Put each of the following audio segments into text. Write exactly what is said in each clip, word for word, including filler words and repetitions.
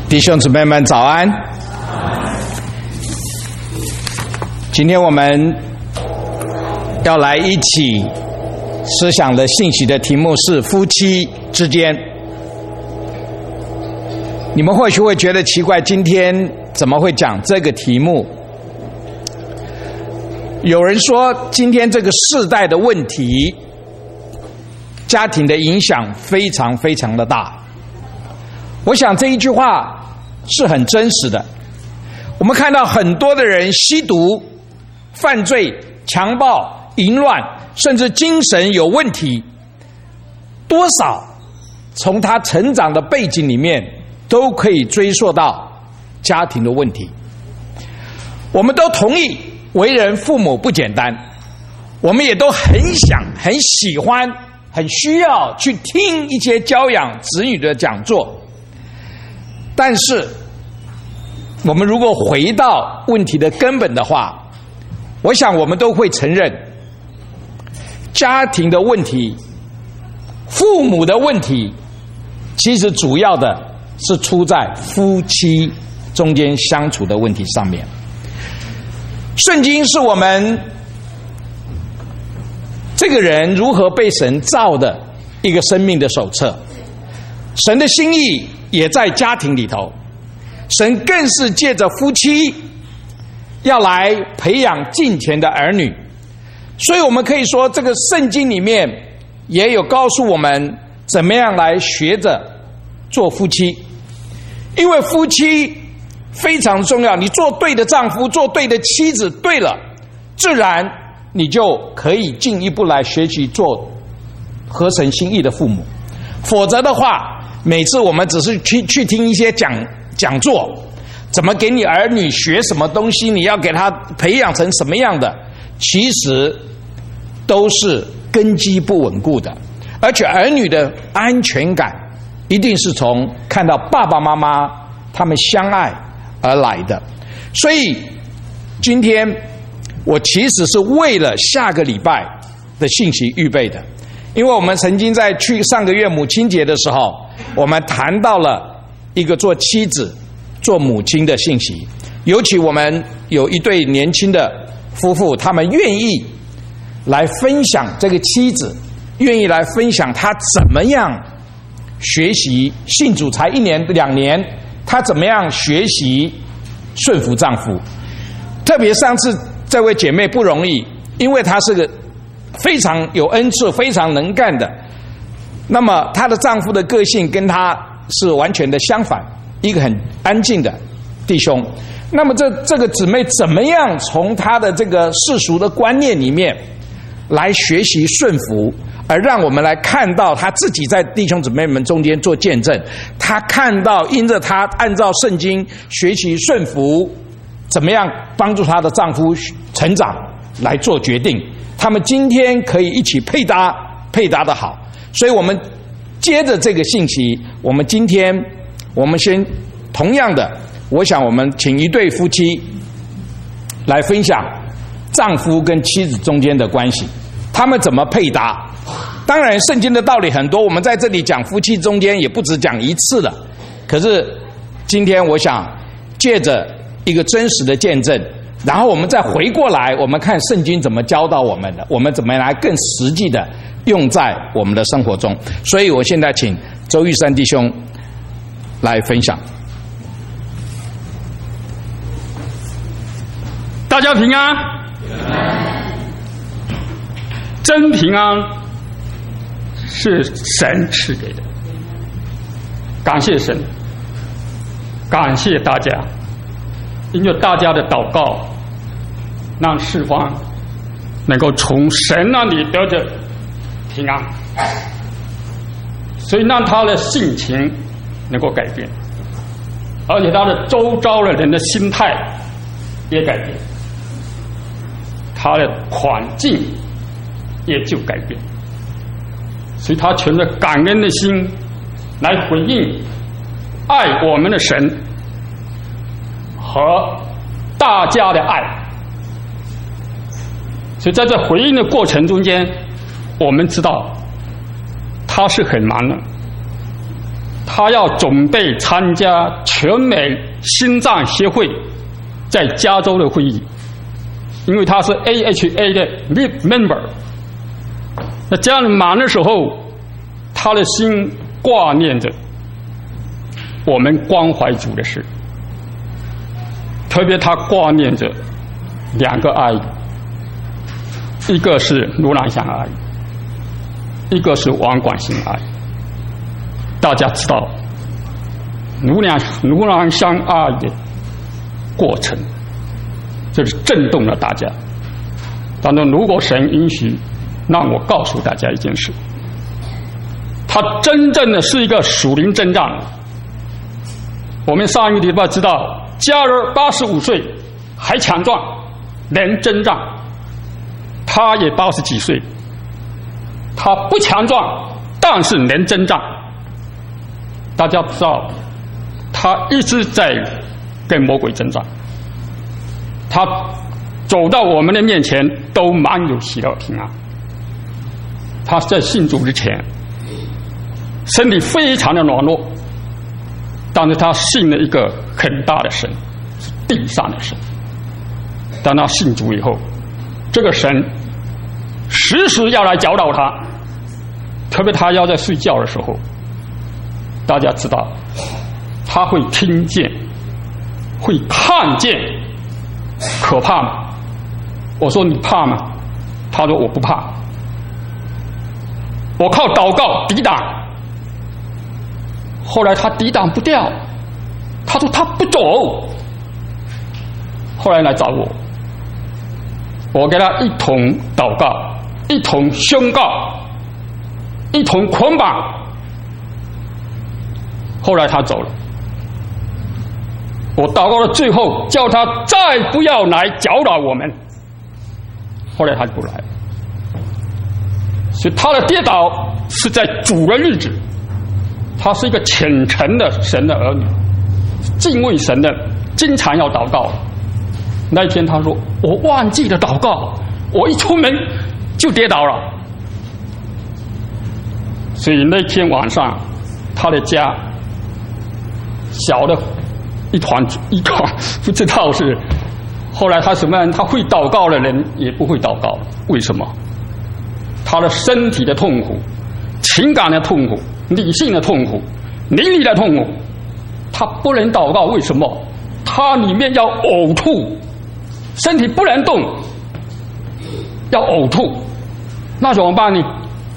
弟兄姊妹们早安。今天我们要来一起思想的信息的题目是夫妻之间。你们或许会觉得奇怪，今天怎么会讲这个题目？有人说今天这个世代的问题，家庭的影响非常非常的大。我想这一句话是很真实的。我们看到很多的人吸毒、犯罪、强暴、淫乱，甚至精神有问题，多少从他成长的背景里面都可以追溯到家庭的问题。我们都同意为人父母不简单，我们也都很想、很喜欢、很需要去听一些教养子女的讲座。但是我们如果回到问题的根本的话，我想我们都会承认，家庭的问题、父母的问题，其实主要的是出在夫妻中间相处的问题上面。圣经是我们这个人如何被神造的一个生命的手册，神的心意也在家庭里头，神更是借着夫妻要来培养敬虔的儿女。所以我们可以说，这个圣经里面也有告诉我们怎么样来学着做夫妻。因为夫妻非常重要，你做对的丈夫，做对的妻子，对了，自然你就可以进一步来学习做合神心意的父母。否则的话，每次我们只是去去听一些讲讲座，怎么给你儿女学什么东西，你要给他培养成什么样的，其实都是根基不稳固的。而且儿女的安全感一定是从看到爸爸妈妈他们相爱而来的。所以今天我其实是为了下个礼拜的信息预备的。因为我们曾经在去上个月母亲节的时候，我们谈到了一个做妻子、做母亲的信息。尤其我们有一对年轻的夫妇，他们愿意来分享，这个妻子愿意来分享她怎么样学习信主才一年两年，她怎么样学习顺服丈夫。特别上次这位姐妹不容易，因为她是个非常有恩赐、非常能干的。那么她的丈夫的个性跟她是完全的相反，一个很安静的弟兄。那么这这个姊妹怎么样从她的这个世俗的观念里面来学习顺服，而让我们来看到她自己在弟兄姊妹们中间做见证。她看到因着她按照圣经学习顺服，怎么样帮助她的丈夫成长来做决定。他们今天可以一起配搭，配搭的好。所以我们接着这个信息，我们今天我们先同样的，我想我们请一对夫妻来分享丈夫跟妻子中间的关系，他们怎么配搭。当然圣经的道理很多，我们在这里讲夫妻中间也不止讲一次了。可是今天我想借着一个真实的见证，然后我们再回过来，我们看圣经怎么教导我们的，我们怎么来更实际的用在我们的生活中。所以我现在请周玉山弟兄来分享。 大家平安，真平安是神赐给的，感谢神，感谢大家，因为大家的祷告让四方能够从神那里得着平安，所以让他的性情能够改变，而且他的周遭的人的心态也改变，他的环境也就改变，所以他存着感恩的心来回应爱我们的神和大家的爱。所以在这回应的过程中间，我们知道他是很忙的，他他要准备参加全美心脏协会在加州的会议，因为他是 A H A 的 Lead Member。那这样忙的时候，他的心挂念着我们关怀组的事，特别他挂念着两个阿姨，一个是卢兰香阿姨，一个是王冠欣阿姨。大家知道卢兰卢兰香阿姨的过程，这是震动了大家。当然，如果神允许，让我告诉大家一件事，他真正的是一个属灵征战。我们上一个礼拜知道，加尔八十五岁还强壮，能征战。他也八十几岁，他不强壮，但是能征战。大家知道，他一直在跟魔鬼征战。他走到我们的面前，都满有喜乐平安。他在信主之前，身体非常的软弱，但是他信了一个很大的神，是地上的神。当他信主以后，这个神时时要来教导他，特别他要在睡觉的时候，大家知道他会听见，会看见，可怕吗？我说你怕吗？他说我不怕，我靠祷告抵挡。后来他抵挡不掉，他说他不走，后来来找我，我给他一同祷告，一同宣告，一同捆绑。后来他走了，我祷告到最后，叫他再不要来搅扰我们。后来他就不来了。所以他的跌倒是在主的日子，他是一个虔诚的神的儿女，敬畏神的，经常要祷告。那一天他说我忘记了祷告，我一出门就跌倒了。所以那天晚上他的家小的一团一团，不知道是后来他什么样，他会祷告的人也不会祷告。为什么？他的身体的痛苦，情感的痛苦，理性的痛苦，灵力的痛苦，他不能祷告。为什么？他里面要呕吐，身体不能动，要呕吐，那怎么办呢？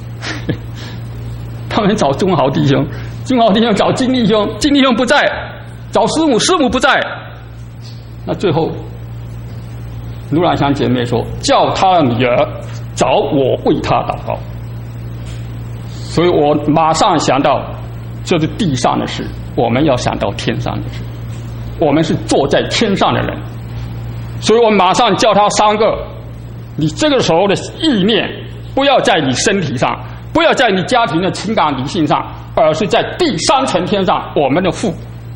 他们找中豪弟兄，中豪弟兄找金弟兄，金弟兄不在，找师母，师母不在。那最后卢兰香姐妹说，叫他的女儿找我为他祷告。所以我马上想到，这是地上的事，我们要想到天上的事。我们是坐在天上的人，所以我马上叫他三个，你这个时候的意念不要在你身体上，不要在你家庭的情感理性上，而是在第三层天上，我们的父。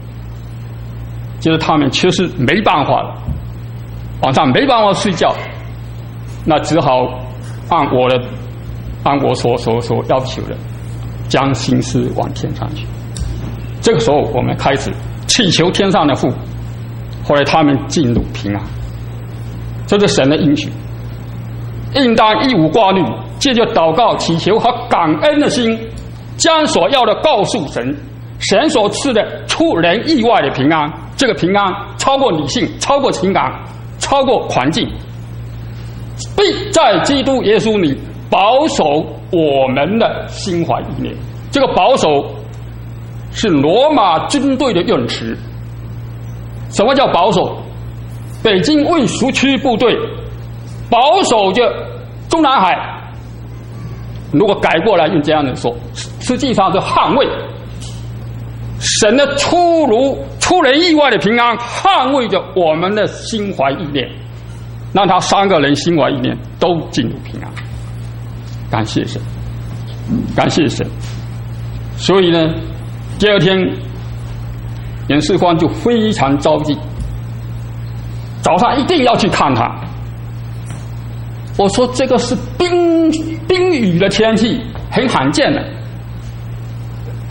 就是他们确实没办法了，晚上没办法睡觉，那只好按我的按我所所所要求的，将心思往天上去。这个时候我们开始祈求天上的父，后来他们进入平安。这是神的应许，应当一无挂虑，借着祷告祈求和感恩的心，将所要的告诉神，神所赐的出人意外的平安。这个平安超过理性，超过情感，超过环境，必在基督耶稣里保守我们的心怀意念。这个保守是罗马军队的用词。什么叫保守？北京卫戍区部队保守着中南海，如果改过来用这样的说，实际上是捍卫神的出如出人意外的平安，捍卫着我们的心怀意念，让他三个人心怀意念都进入平安。感谢神，感谢神。所以呢，第二天严世光就非常着急，早上一定要去看他。我说这个是冰冰雨的天气，很罕见的，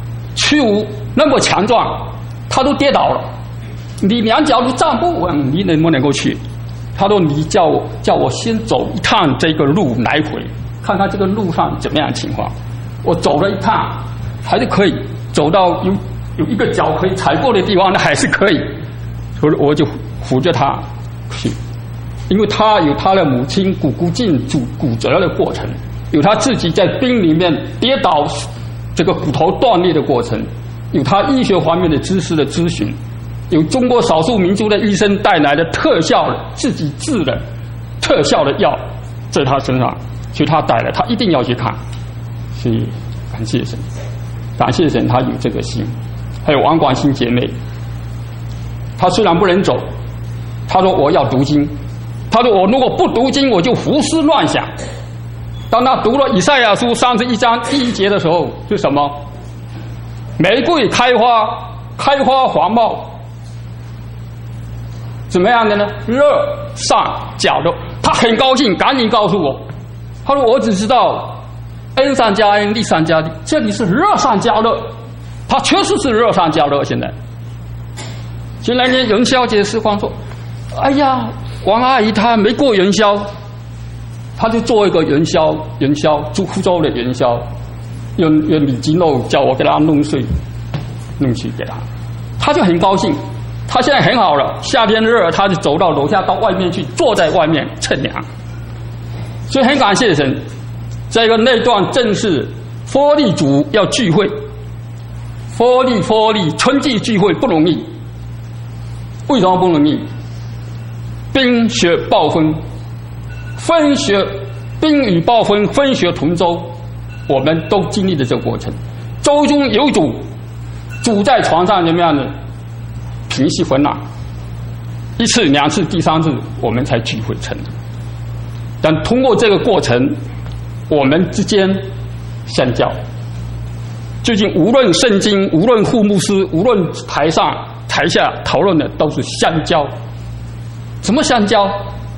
屈武那么强壮，他都跌倒了，你两脚都站不稳，你能不能够去？他说你叫我叫我先走一趟这个路来回，看看这个路上怎么样情况。我走了一趟还是可以，走到有有一个脚可以踩过的地方，那还是可以。所以我就扶着他去，因为他有他的母亲股骨颈骨骨折的过程，有他自己在冰里面跌倒，这个骨头断裂的过程，有他医学方面的知识的咨询，有中国少数民族的医生带来的特效的自己制的特效的药在他身上，所以他带了，他一定要去看。所以感谢神，感谢神，他有这个心。还有王广兴姐妹，她虽然不能走，她说我要读经，她说我如果不读经，我就胡思乱想。当她读了以赛亚书三十一章第一节的时候，是什么？玫瑰开花，开花黄茂，怎么样的呢？热上加热。她很高兴，赶紧告诉我，她说我只知道恩上加恩，利上加利，这里是热上加热。他确实是热上加热。现在前两年元宵节时光说，哎呀，王阿姨她没过元宵，她就做一个元宵元宵朱福州的元宵，用用里脊肉叫我给她弄碎弄去给她，她就很高兴。她现在很好了，夏天热，她就走到楼下到外面去，坐在外面乘凉。所以很感谢神，这个那段正是佛力主要聚会，佛力佛力春季聚会不容易。为什么不容易？冰雪暴风，风雪冰雨暴风，风雪同舟，我们都经历了这个过程。舟中有主，主在床上怎么样呢？平息风浪。一次两次第三次我们才聚会成。但通过这个过程，我们之间相交。最近无论圣经，无论护牧师，无论台上台下讨论的都是相交。什么相交？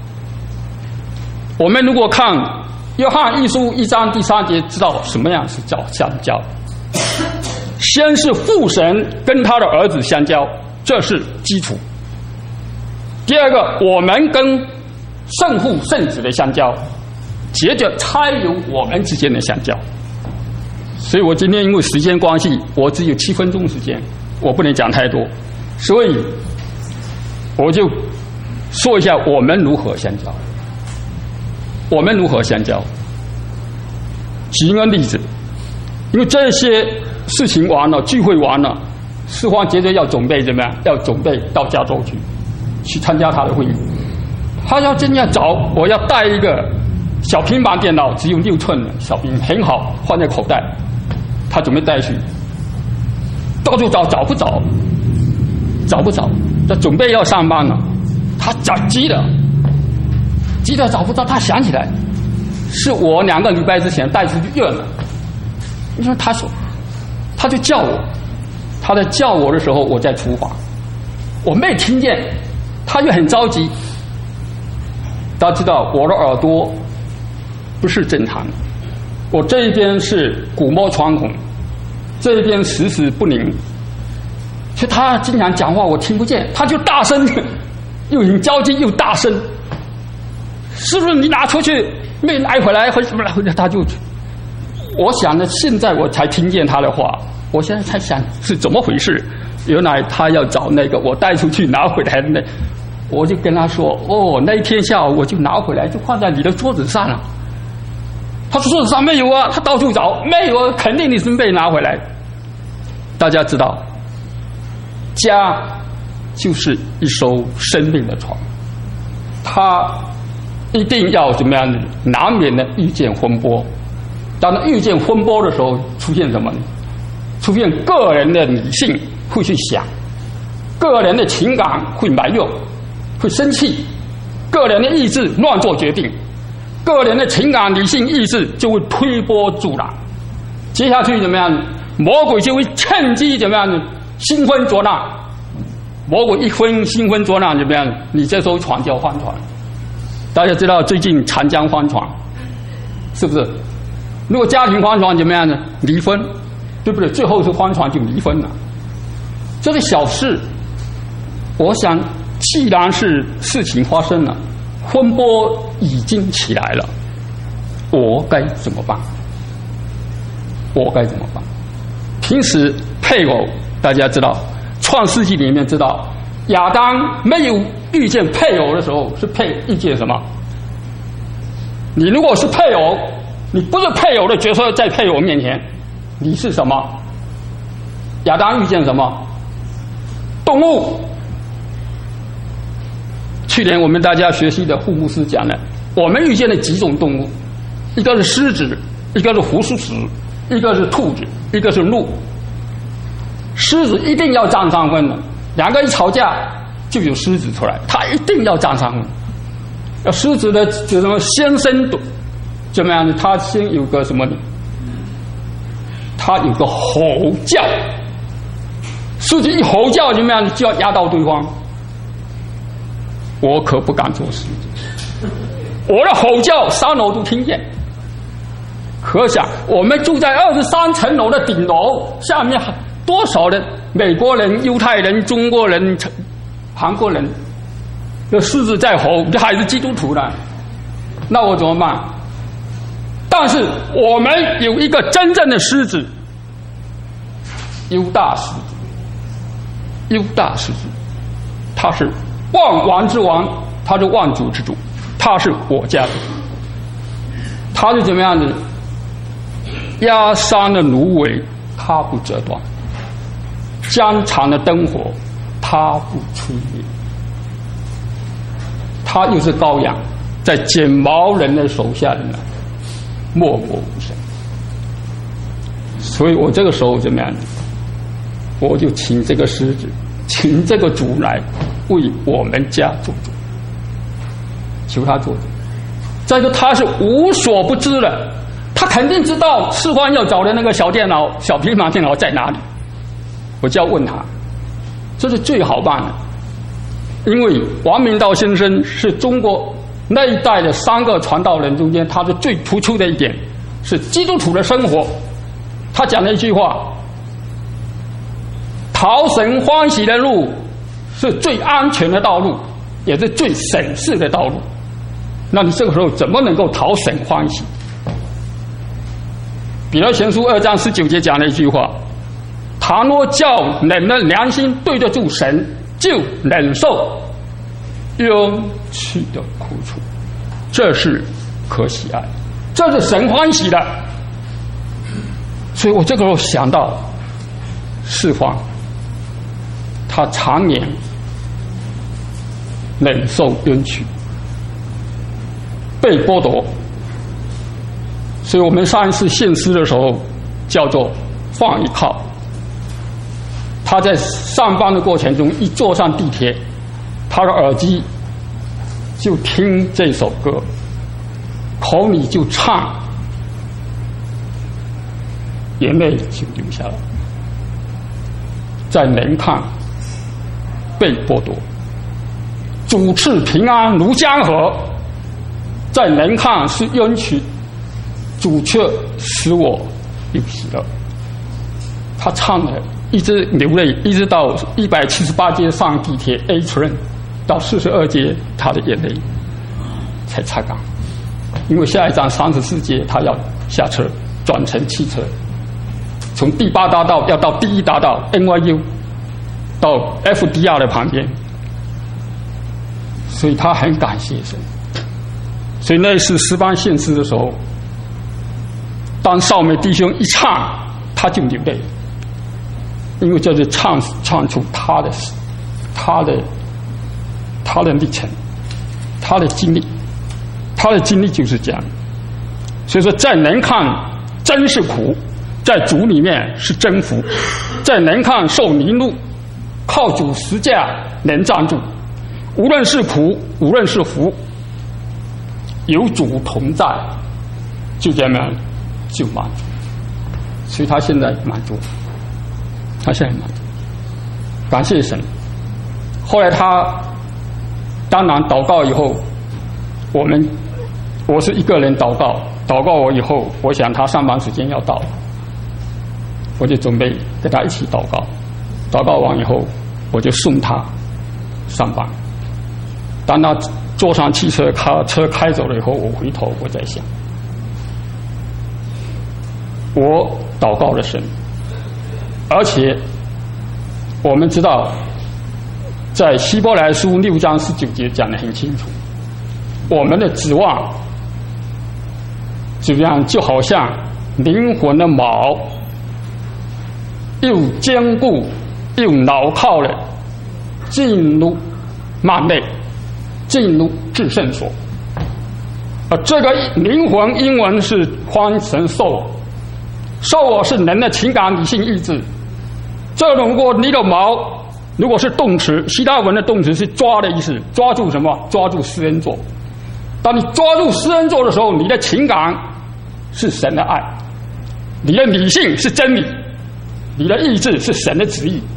我们如果看约翰一书一章第三节，知道什么样是叫相交。先是父神跟他的儿子相交，这是基础。第二个，我们跟圣父圣子的相交，接着才有我们之间的相交。所以我今天因为时间关系，我只有七分钟时间，我不能讲太多，所以我就说一下我们如何相交。我们如何相交？举一个例子，因为这些事情完了，聚会完了，四方接着要准备怎么样？要准备到加州去，去参加他的会议。他要真要找，我要带一个小平板电脑，只有六寸的小平，很好，放在口袋。他准备带去，到处找找不着，找不着。他准备要上班了，他找急了，急了找不到。他想起来，是我两个礼拜之前带出去院了。你说他说，他就叫我，他在叫我的时候，我在厨房，我没听见，他就很着急。大家知道我的耳朵不是正常的，我这一边是鼓膜穿孔，这一边时时不灵，所以他经常讲话我听不见，他就大声，又很焦急又大声，是不是你拿出去没拿回来或者什么来？他就，我想呢，现在我才听见他的话，我现在才想是怎么回事，原来他要找那个我带出去拿回来的那。我就跟他说，哦，那一天下午我就拿回来，就放在你的桌子上了。他说桌子上没有啊，他到处找，没有，肯定你是被拿回来。大家知道，家就是一艘生命的船，他一定要怎么样呢？难免的遇见风波。当他遇见风波的时候，出现什么呢？出现个人的理性会去想，个人的情感会埋怨。会生气，个人的意志乱做决定，个人的情感理性意志就会推波助澜，接下去怎么样？魔鬼就会趁机怎么样？兴风作浪，魔鬼一分兴风作浪怎么样？你这艘船就要翻船。大家知道最近长江翻船，是不是？如果家庭翻船怎么样呢？离婚，对对不对？最后是荒唐就离婚了，这是小事。我想，既然是事情发生了，风波已经起来了，我该怎么办？我该怎么办？平时配偶，大家知道，《创世纪》里面知道，亚当没有遇见配偶的时候，是配遇见什么？你如果是配偶，你不是配偶的角色在配偶面前，你是什么？亚当遇见什么？动物。去年我们大家学习的护牧师讲了，我们遇见了几种动物，一个是狮子，一个是胡须子，一个是兔子，一个是鹿。狮子一定要占上风的，两个一吵架就有狮子出来，他一定要占上风。要狮子的就什么先声怎么样呢？他先有个什么呢？他有个吼叫，狮子一吼叫怎么样就要压到对方。我可不敢做狮子，我的吼叫三楼都听见。可想我们住在二十三层楼的顶楼，下面多少人？美国人、犹太人、中国人、韩国人，有狮子在吼，这还是基督徒呢，那我怎么办？但是我们有一个真正的狮子，犹大狮子，犹大狮子，他是万王之王，他是万主之主，他是我家的，他是怎么样的？压山的芦苇他不折断，江长的灯火他不吹灭，他又是羔羊，在剪毛人的手下里面默默无声。所以我这个时候怎么样？我就请这个狮子，请这个主来为我们家做主，求他做主。再说他是无所不知的，他肯定知道释放要找的那个小电脑、小平板电脑在哪里，我就要问他，这是最好办的。因为王明道先生是中国那一代的三个传道人中间，他是最突出的一点是基督徒的生活。他讲了一句话：讨神欢喜的路是最安全的道路，也是最省事的道路。那你这个时候怎么能够讨神欢喜？彼得前书二章十九节讲了一句话：倘若叫人的良心对得住神，就忍受冤屈的苦楚，这是可喜爱，这是神欢喜的。所以我这个时候想到释放，他常年忍受冤屈，被剥夺，所以我们上一次献诗的时候叫做放一靠。他在上班的过程中，一坐上地铁，他的耳机就听这首歌，口里就唱，眼泪就流下来。在门看被剥夺，主赐平安如江河；在门看是冤屈，主却使我有喜乐。他唱了，一直流泪，一直到一百七十八街上地铁 A train， 到四十二街，他的眼泪才擦干。因为下一站三十四街，他要下车转乘汽车，从第八大道要到第一大道 N Y U， 到 F D R 的旁边，所以他很感谢神。所以那一次诗班献诗的时候，当少美弟兄一唱，他就流泪。因为这是唱唱出他的他的他的历程，他的经历，他的经历就是这样。所以说，在人看真是苦，在主里面是真福；在人看受凌辱，靠主十架能站住。无论是苦，无论是福，有主同在，就这样就满足。所以他现在满足。他现在满足，感谢神。后来他当然祷告以后，我们我是一个人祷告，祷告我以后，我想他上班时间要到， 我就准备跟他一起祷告。祷告完以后，我就送他上班。当他坐上汽车，开车开走了以后，我回头我在想，我祷告了神，而且我们知道，在希伯来书六章十九节讲得很清楚，我们的指望怎么样，就好像灵魂的锚，又坚固又牢靠的进入幔内，进入至圣所。而这个灵魂英文是翻成 soul， soul 是人的情感、理性、意志。这如果你的锚如果是动词，希腊文的动词是抓的意思，抓住什么？抓住施恩座。当你抓住施恩座的时候，你的情感是神的爱，你的理性是真理，你的意志是神的旨意。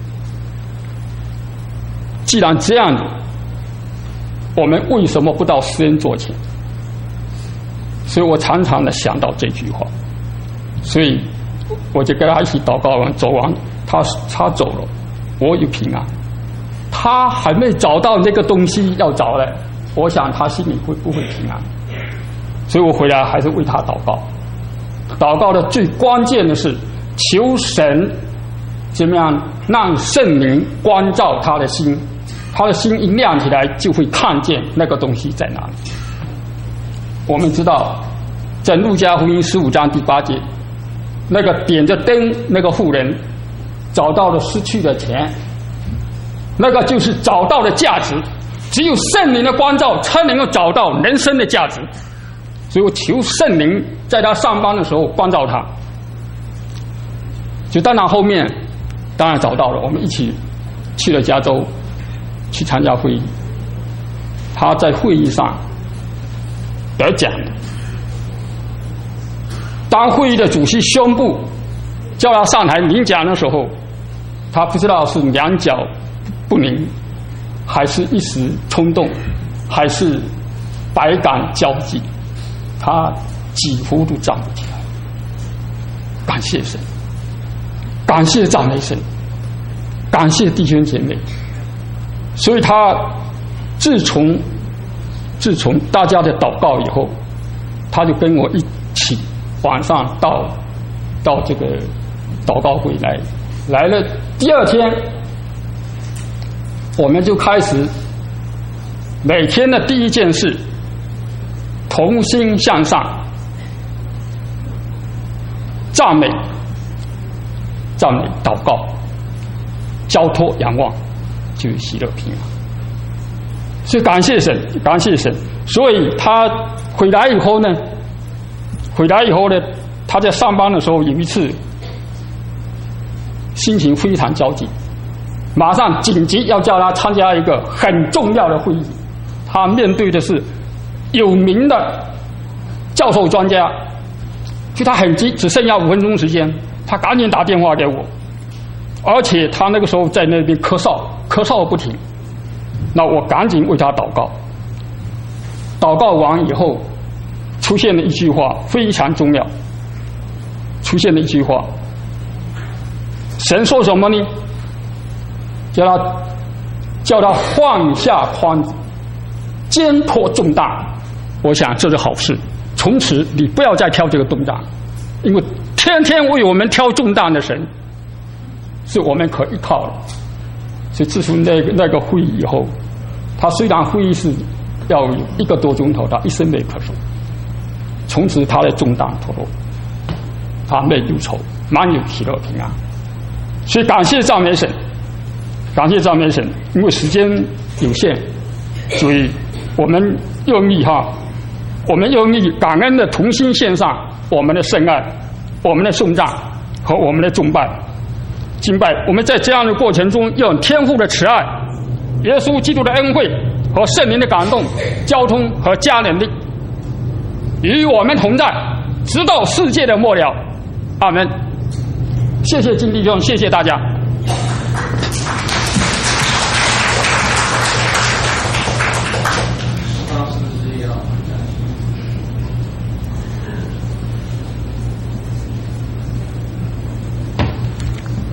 既然这样，我们为什么不到施恩座前？所以我常常的想到这句话，所以我就跟他一起祷告完，走完，他他走了，我有平安。他还没找到那个东西要找嘞，我想他心里会不会平安？所以我回来还是为他祷告。祷告的最关键的是求神怎么样让圣灵关照他的心，他的心一亮起来，就会看见那个东西在哪里。我们知道，在路加福音十五章第八节，那个点着灯那个妇人找到了失去的钱，那个就是找到了价值。只有圣灵的关照才能够找到人生的价值。所以我求圣灵在他上班的时候关照他。就当然后面当然找到了，我们一起去了加州去参加会议。他在会议上得奖的。当会议的主席宣布叫他上台领奖的时候，他不知道是两脚不宁，还是一时冲动，还是百感交集，他几乎都站不起来。感谢神，感谢赞美神，感谢弟兄姐妹。所以他自从自从大家的祷告以后，他就跟我一起晚上到到这个祷告会来来了。第二天我们就开始每天的第一件事，同心向上，赞美赞美祷告，交托仰望，就是喜乐平安。所以感谢神，感谢神。所以他回来以后呢，回来以后呢，他在上班的时候有一次心情非常焦急，马上紧急要叫他参加一个很重要的会议。他面对的是有名的教授专家，所以他很急，只剩下五分钟时间，他赶紧打电话给我，而且他那个时候在那边咳嗽，咳嗽不停。那我赶紧为他祷告。祷告完以后，出现了一句话非常重要，出现了一句话，神说什么呢？叫他叫他放下筐子，肩托重担。我想这是好事，从此你不要再挑这个重担，因为天天为我们挑重担的神是我们可依靠的。所以自从那个那个会议以后，他虽然会议是要有一个多钟头，他一声没咳嗽。从此他的重担脱落，他没忧愁，满有喜乐平安。所以感谢赞美神，感谢赞美神。因为时间有限，所以我们愿意哈，我们愿意感恩的同心献上我们的圣爱、我们的颂赞和我们的崇拜、敬拜。我们在这样的过程中，用天父的慈爱、耶稣基督的恩惠和圣灵的感动、交通和加能力，与我们同在，直到世界的末了。阿门。谢谢金弟兄，谢谢大家。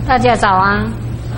大家早安。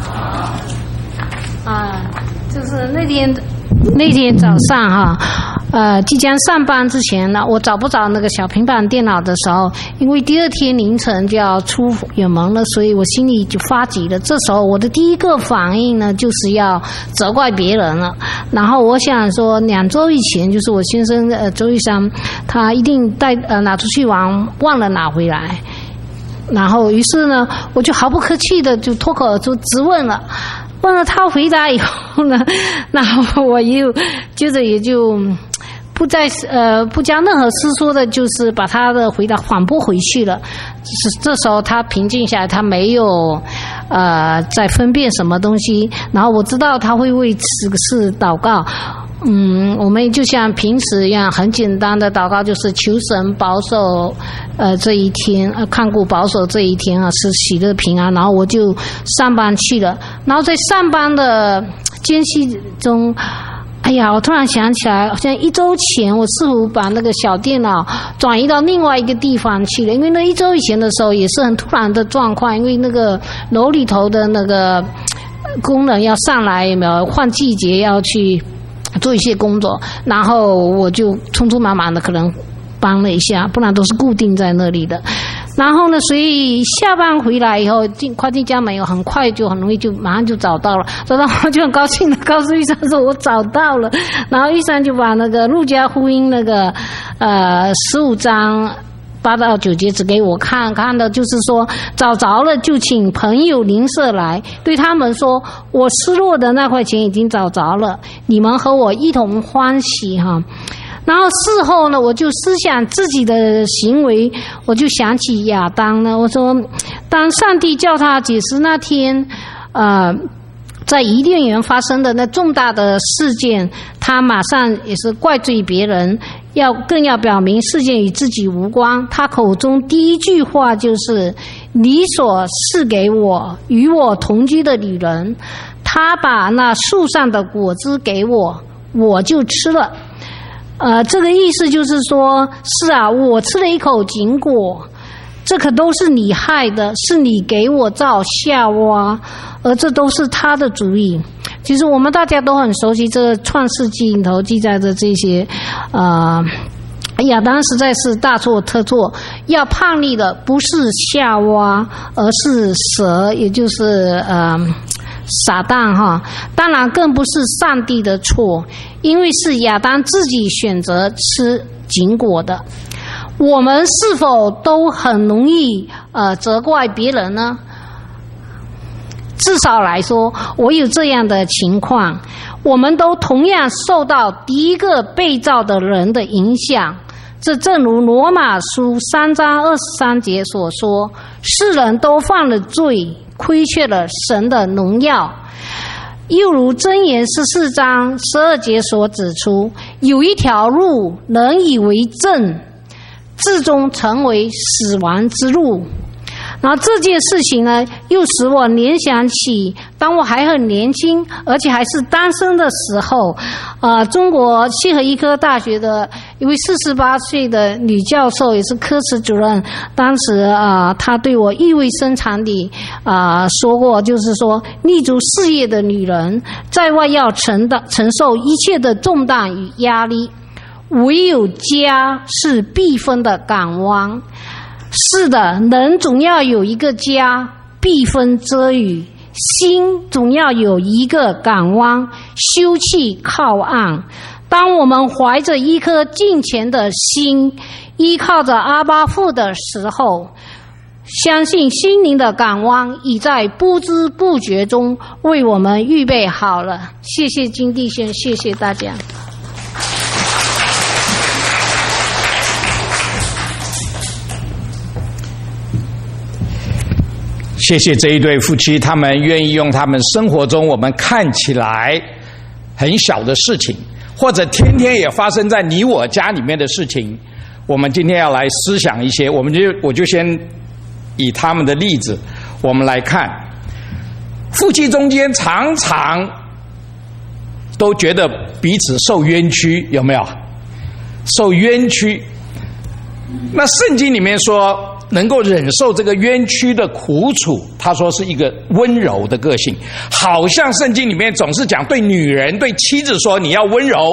啊，就是那天那天早上哈，呃，即将上班之前呢，我找不着那个小平板电脑的时候，因为第二天凌晨就要出远门了，所以我心里就发急了。这时候我的第一个反应呢，就是要责怪别人了。然后我想说，两周以前就是我先生呃周玉山，他一定带呃拿出去玩，忘了拿回来。然后于是呢，我就毫不客气的就脱口而出质问了。问了他回答以后呢，然后我又接着也就不再呃不加任何思索的，就是把他的回答反驳回去了。是这时候他平静下来，他没有呃在分辨什么东西。然后我知道他会为此个事祷告。嗯，我们就像平时一样，很简单的祷告，就是求神保守，呃，这一天，呃，看顾保守这一天啊，是喜乐平安。然后我就上班去了，然后在上班的间隙中，哎呀，我突然想起来，好像一周前我似乎把那个小电脑转移到另外一个地方去了，因为那一周以前的时候也是很突然的状况，因为那个楼里头的那个工人要上来，有没有换季节要去做一些工作，然后我就匆匆忙忙的可能帮了一下，不然都是固定在那里的。然后呢，所以下班回来以后进跨进家门以后，很快就很容易就马上就找到了，找到我就很高兴的告诉玉山说我找到了。然后玉山就把那个路加福音那个呃十五章八到九节只给我看，看的就是说找着了就请朋友邻舍来，对他们说我失落的那块钱已经找着了，你们和我一同欢喜哈。然后事后呢，我就思想自己的行为，我就想起亚当呢，我说当上帝叫他解释那天呃在伊甸园发生的那重大的事件，他马上也是怪罪别人，要更要表明事件与自己无关。他口中第一句话就是你所赐给我与我同居的女人，他把那树上的果子给我，我就吃了。呃，这个意思就是说，是啊，我吃了一口禁果，这可都是你害的，是你给我造夏娃，而这都是他的主意。其实我们大家都很熟悉这个创世纪里头记载的这些呃亚当实在是大错特错，要叛逆的不是夏娃，而是蛇，也就是呃撒旦哈。当然更不是上帝的错，因为是亚当自己选择吃禁果的。我们是否都很容易呃责怪别人呢？至少来说，我有这样的情况，我们都同样受到第一个被造的人的影响。这正如罗马书三章二十三节所说，世人都犯了罪，亏缺了神的荣耀。又如箴言十四章十二节所指出，有一条路人以为正，至终成为死亡之路。然后这件事情呢，又使我联想起当我还很年轻而且还是单身的时候，呃，中国西河医科大学的一位四十八岁的女教授，也是科室主任，当时啊、呃，她对我意味深长地啊、呃、说过，就是说立足事业的女人在外要承担承受一切的重担与压力，唯有家是避风的港湾。是的，人总要有一个家避风遮雨，心总要有一个港湾休憩靠岸。当我们怀着一颗敬虔的心，依靠着阿爸父的时候，相信心灵的港湾已在不知不觉中为我们预备好了。谢谢金弟兄，谢谢大家。 谢谢这一对夫妻，他们愿意用他们生活中我们看起来很小的事情，或者天天也发生在你我家里面的事情，我们今天要来思想一些，我们就我就先以他们的例子，我们来看，夫妻中间常常都觉得彼此受冤屈，有没有？受冤屈。那圣经里面说， 能够忍受这个冤屈的苦楚，他说是一个温柔的个性，好像圣经里面总是讲对女人对妻子说你要温柔。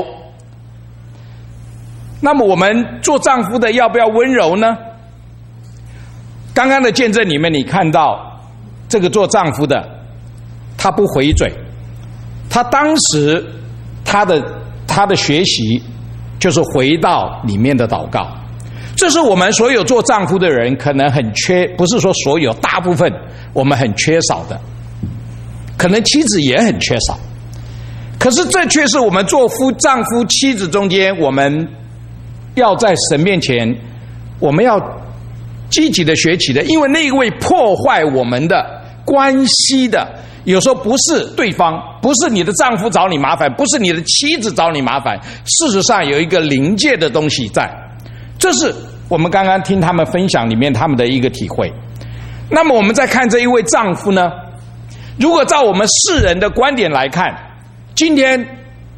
那么我们做丈夫的要不要温柔呢？刚刚的见证里面你看到这个做丈夫的他不回嘴，他当时他的他的学习就是回到里面的祷告。这是我们所有做丈夫的人可能很缺，不是说所有，大部分我们很缺少的，可能妻子也很缺少，可是这却是我们做夫丈夫妻子中间，我们要在神面前我们要积极的学习的。因为那一位破坏我们的关系的，有时候不是对方，不是你的丈夫找你麻烦，不是你的妻子找你麻烦，事实上有一个灵界的东西在。这是我们刚刚听他们分享里面他们的一个体会。那么我们再看这一位丈夫呢，如果照我们世人的观点来看，今天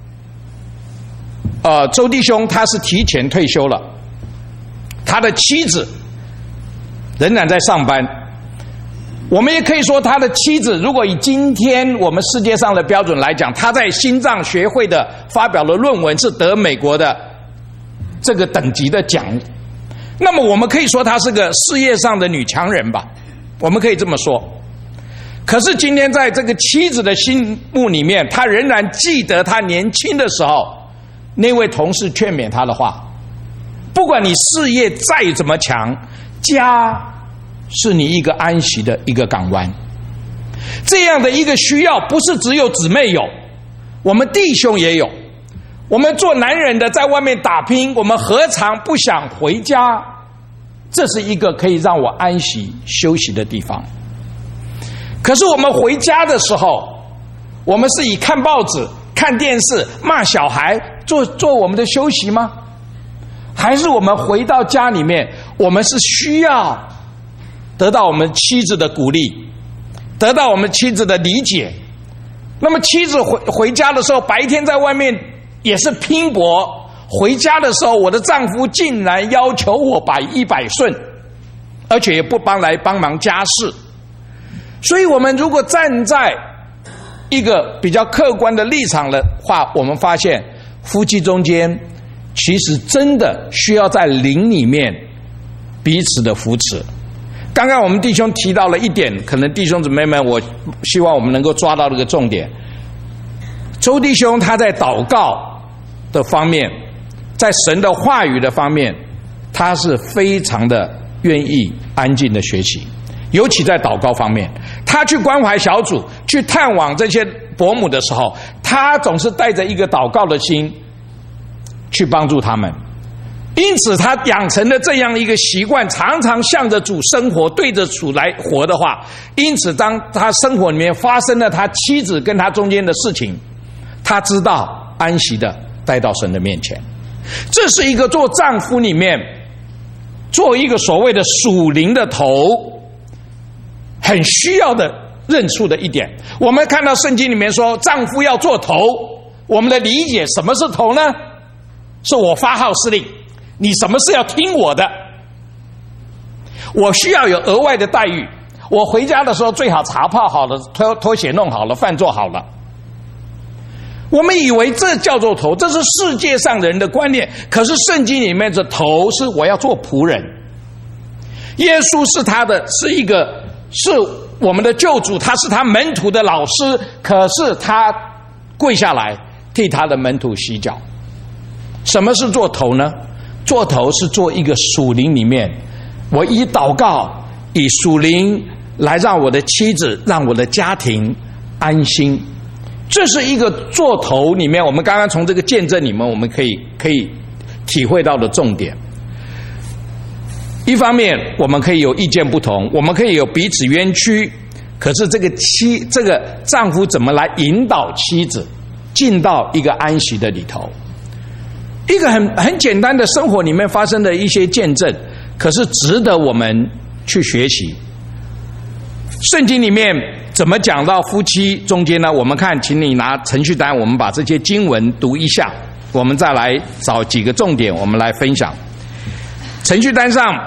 呃，周弟兄他是提前退休了，他的妻子仍然在上班。我们也可以说他的妻子，如果以今天我们世界上的标准来讲，他在心脏学会的发表的论文是得美国的这个等级的奖，那么我们可以说她是个事业上的女强人吧，我们可以这么说。可是今天在这个妻子的心目里面，她仍然记得她年轻的时候那位同事劝勉她的话，不管你事业再怎么强，家是你一个安息的一个港湾。这样的一个需要不是只有姊妹有，我们弟兄也有。我们做男人的在外面打拼，我们何尝不想回家？这是一个可以让我安息休息的地方。可是我们回家的时候，我们是以看报纸、看电视、骂小孩做做我们的休息吗？还是我们回到家里面，我们是需要得到我们妻子的鼓励，得到我们妻子的理解？那么妻子回回家的时候，白天在外面也是拼搏，回家的时候我的丈夫竟然要求我百依百顺，而且也不帮来帮忙家事。所以我们如果站在一个比较客观的立场的话，我们发现夫妻中间其实真的需要在灵里面彼此的扶持。刚刚我们弟兄提到了一点，可能弟兄姊妹们我希望我们能够抓到这个重点。周弟兄他在祷告的方面，在神的话语的方面，他是非常的愿意安静的学习，尤其在祷告方面，他去关怀小组，去探望这些伯母的时候，他总是带着一个祷告的心去帮助他们。因此他养成了这样一个习惯，常常向着主生活，对着主来活的话，因此当他生活里面发生了他妻子跟他中间的事情，他知道安息的带到神的面前。这是一个做丈夫里面做一个所谓的属灵的头很需要的认出的一点。我们看到圣经里面说丈夫要做头，我们的理解什么是头呢？是我发号施令，你什么事要听我的，我需要有额外的待遇，我回家的时候最好茶泡好了，拖拖鞋弄好了，饭做好了。我们以为这叫做头，这是世界上人的观念，可是圣经里面的头是我要做仆人。耶稣是他的是一个是我们的救主，他是他门徒的老师，可是他跪下来替他的门徒洗脚。什么是做头呢？做头是做一个属灵里面，我以祷告以属灵来让我的妻子让我的家庭安心。这是一个做头里面，我们刚刚从这个见证里面我们可以可以体会到的重点。一方面我们可以有意见不同，我们可以有彼此冤屈，可是这个妻这个丈夫怎么来引导妻子进到一个安息的里头？一个很很简单的生活里面发生的一些见证，可是值得我们去学习。圣经里面怎么讲到夫妻中间呢？我们看，请你拿程序单，我们把这些经文读一下，我们再来找几个重点，我们来分享。程序单上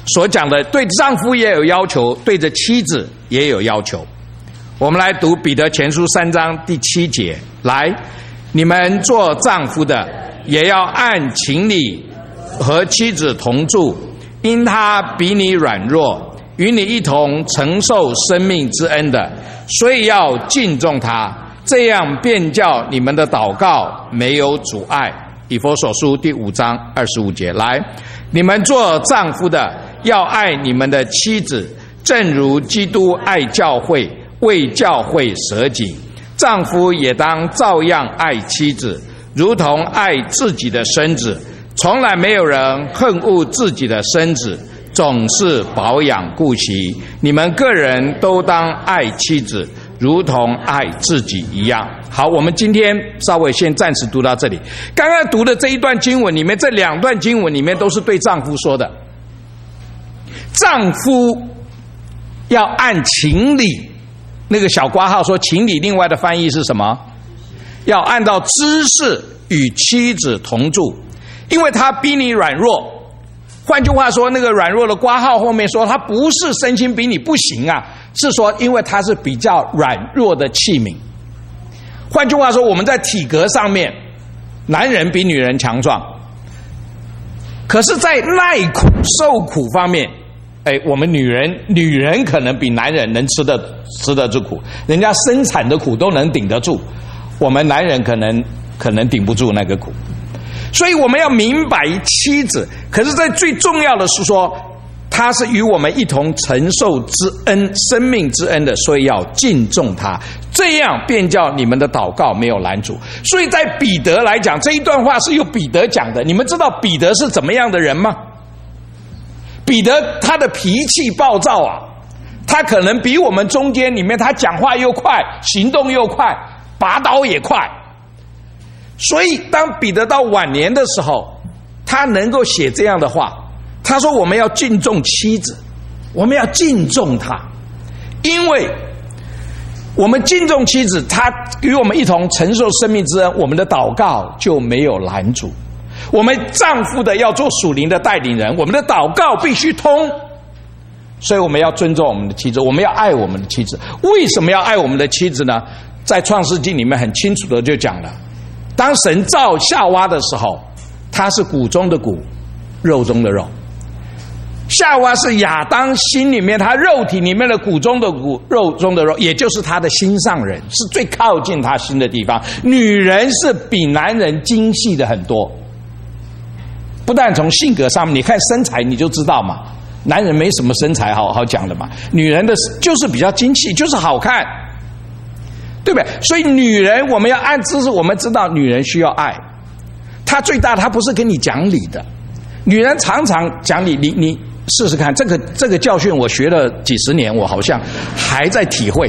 所讲的，对丈夫也有要求，对着妻子也有要求。我们来读彼得前书三章第七节，来，你们做丈夫的也要按情理和妻子同住，因他比你软弱，与你一同承受生命之恩的，所以要敬重他，这样便叫你们的祷告没有阻碍。以弗所书第五章二十五节，来，你们做丈夫的要爱你们的妻子，正如基督爱教会，为教会舍己。丈夫也当照样爱妻子，如同爱自己的身子。从来没有人恨恶自己的身子，总是保养顾惜。你们个人都当爱妻子，如同爱自己一样。好，我们今天稍微先暂时读到这里。刚刚读的这一段经文里面，这两段经文里面都是对丈夫说的。丈夫要按情理，那个小括号说情理，另外的翻译是什么？要按照知识与妻子同住，因为他比你软弱。换句话说，那个软弱的括号后面说他不是身心比你不行啊，是说因为他是比较软弱的器皿。换句话说，我们在体格上面，男人比女人强壮，可是在耐苦受苦方面，哎，我们女人女人可能比男人能吃得吃得住苦，人家生产的苦都能顶得住，我们男人可能可能顶不住那个苦。所以我们要明白妻子，可是在最重要的是说，他是与我们一同承受之恩，生命之恩的，所以要敬重他，这样便叫你们的祷告没有拦阻。所以在彼得来讲，这一段话是由彼得讲的。你们知道彼得是怎么样的人吗？彼得他的脾气暴躁啊，他可能比我们中间里面他讲话又快，行动又快，拔刀也快。所以当彼得到晚年的时候，他能够写这样的话，他说我们要敬重妻子，我们要敬重她，因为我们敬重妻子，她与我们一同承受生命之恩，我们的祷告就没有拦阻。我们丈夫的要做属灵的带领人，我们的祷告必须通，所以我们要尊重我们的妻子，我们要爱我们的妻子。为什么要爱我们的妻子呢？在创世纪里面很清楚的就讲了，当神造夏娃的时候，她是骨中的骨，肉中的肉。夏娃是亚当心里面，他肉体里面的骨中的骨，肉中的肉，也就是他的心上人，是最靠近他心的地方。女人是比男人精细的很多，不但从性格上面，你看身材你就知道嘛，男人没什么身材好好讲的嘛，女人的就是比较精细，就是好看，对不对？所以女人我们要按知识，我们知道女人需要爱，她最大她不是跟你讲理的，女人常常讲理，你你试试看，这个这个教训我学了几十年，我好像还在体会。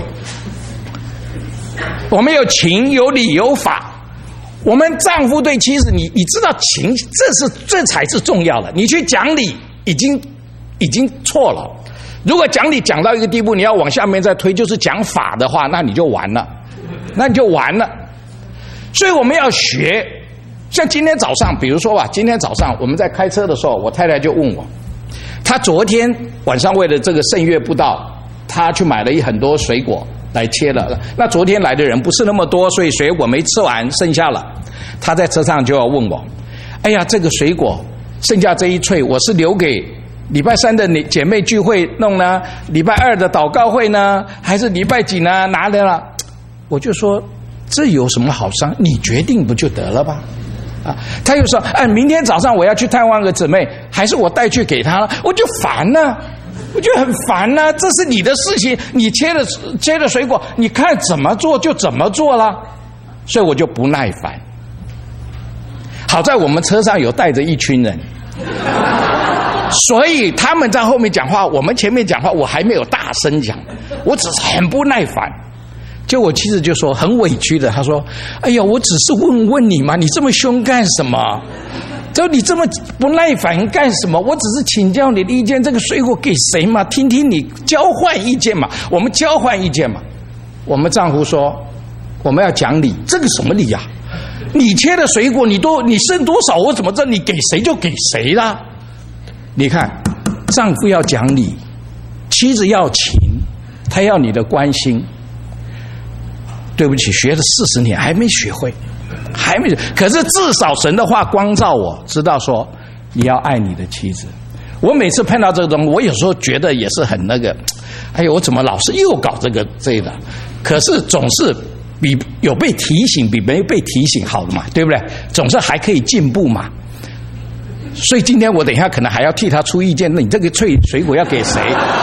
我们有情有理有法，我们丈夫对妻子，你你知道情，这是这才是重要的。你去讲理已经已经错了。如果讲理讲到一个地步，你要往下面再推，就是讲法的话，那你就完了，那你就完了。所以我们要学。像今天早上，比如说吧，今天早上我们在开车的时候，我太太就问我，她昨天晚上为了这个圣月布道，她去买了一很多水果来切了。那昨天来的人不是那么多，所以水果没吃完，剩下了。她在车上就要问我，哎呀，这个水果剩下这一穗，我是留给礼拜三的姐妹聚会弄呢，礼拜二的祷告会呢，还是礼拜几呢？拿来了。我就说，这有什么好商？你决定不就得了吧？啊，他又说，哎，明天早上我要去探望个姊妹，还是我带去给她了？我就烦了，我就很烦了。这是你的事情，你切的切的水果，你看怎么做就怎么做了，所以我就不耐烦。好在我们车上有带着一群人，所以他们在后面讲话，我们前面讲话，我还没有大声讲，我只是很不耐烦。就我妻子就说很委屈的，她说：“哎呀，我只是问问你嘛，你这么凶干什么？就你这么不耐烦干什么？我只是请教你的意见，这个水果给谁嘛？听听你交换意见嘛，我们交换意见嘛。”我们丈夫说：“我们要讲理，这个什么理呀、啊？你切的水果，你都你剩多少，我怎么知道？你给谁就给谁啦。你看， 丈夫要讲理，妻子要情，他要你的关心。对不起，学了四十年还没学会，还没。可是至少神的话光照我，知道说你要爱你的妻子。我每次碰到这个东西，我有时候觉得也是很那个，哎呦，我怎么老是又搞这个这个？可是总是比有被提醒比没被提醒好的嘛，对不对？总是还可以进步嘛。所以今天我等一下可能还要替他出意见，那你这个脆水果要给谁？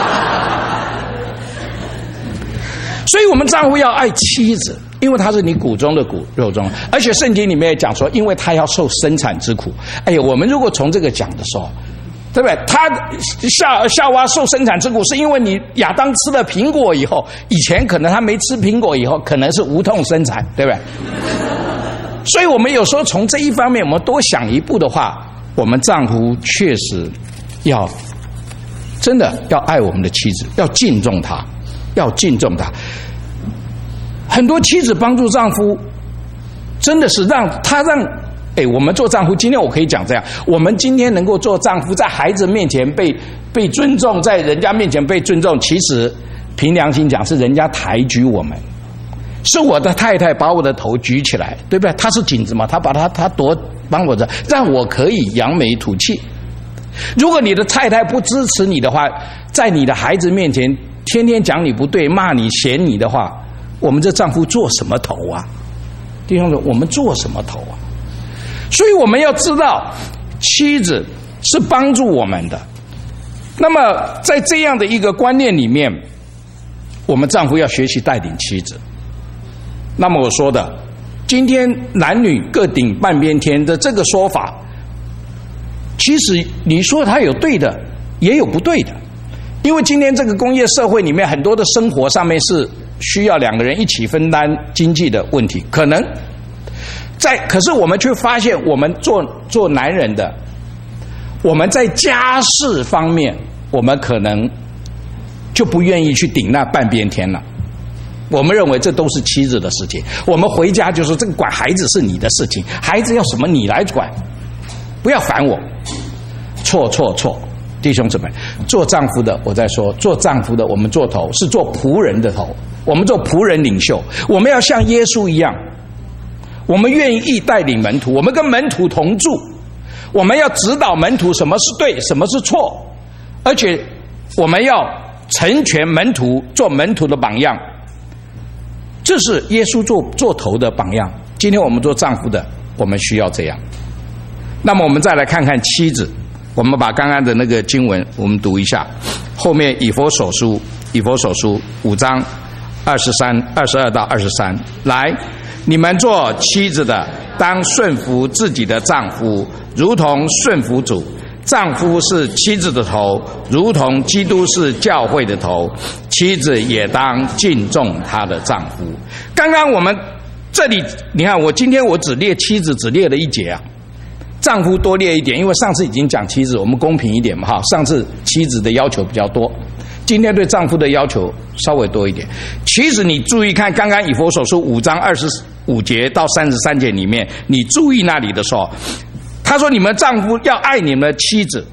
所以我们丈夫要爱妻子，因为他是你骨中的骨肉中，而且圣经里面也讲说，因为他要受生产之苦。哎呀，我们如果从这个讲的时候，对不对？他夏夏娃受生产之苦，是因为你亚当吃了苹果以后，以前可能他没吃苹果以后，可能是无痛生产，对不对？所以我们有时候从这一方面，我们多想一步的话，我们丈夫确实要真的要爱我们的妻子，要敬重她，要敬重她。很多妻子帮助丈夫，真的是让他让，哎，我们做丈夫，今天我可以讲这样，我们今天能够做丈夫，在孩子面前被被尊重，在人家面前被尊重，其实凭良心讲，是人家抬举我们，是我的太太把我的头举起来，对不对？她是颈子嘛，她把她她夺帮我着，让我可以扬眉吐气。如果你的太太不支持你的话，在你的孩子面前天天讲你不对，骂你嫌你的话，我们这丈夫做什么头啊？弟兄们，我们做什么头啊？所以我们要知道，妻子是帮助我们的。那么在这样的一个观念里面，我们丈夫要学习带领妻子。那么我说的，今天男女各顶半边天的这个说法，其实你说它有对的，也有不对的。因为今天这个工业社会里面，很多的生活上面是需要两个人一起分担经济的问题，可能在，可是我们却发现，我们做做男人的，我们在家事方面，我们可能就不愿意去顶那半边天了。我们认为这都是妻子的事情，我们回家就说这个管孩子是你的事情，孩子要什么你来管，不要烦我。错错错！弟兄姊妹，做丈夫的，我在说，做丈夫的，我们做头是做仆人的头，我们做仆人领袖，我们要像耶稣一样，我们愿意带领门徒，我们跟门徒同住，我们要指导门徒什么是对，什么是错，而且我们要成全门徒，做门徒的榜样。这是耶稣做做头的榜样。今天我们做丈夫的，我们需要这样。那么我们再来看看妻子，我们把刚刚的那个经文我们读一下，后面以弗所书以弗所书五章二十三二十二到二十三，来，你们做妻子的当顺服自己的丈夫，如同顺服主。丈夫是妻子的头，如同基督是教会的头，妻子也当敬重她的丈夫。刚刚我们这里，你看我今天我只列妻子，只列了一节啊，丈夫多列一点，因为上次已经讲妻子，我们公平一点嘛哈。上次妻子的要求比较多，今天对丈夫的要求稍微多一点。其实你注意看，刚刚以弗所书五章二十五节到三十三节里面，你注意那里的时候，他说你们丈夫要爱你们的妻子。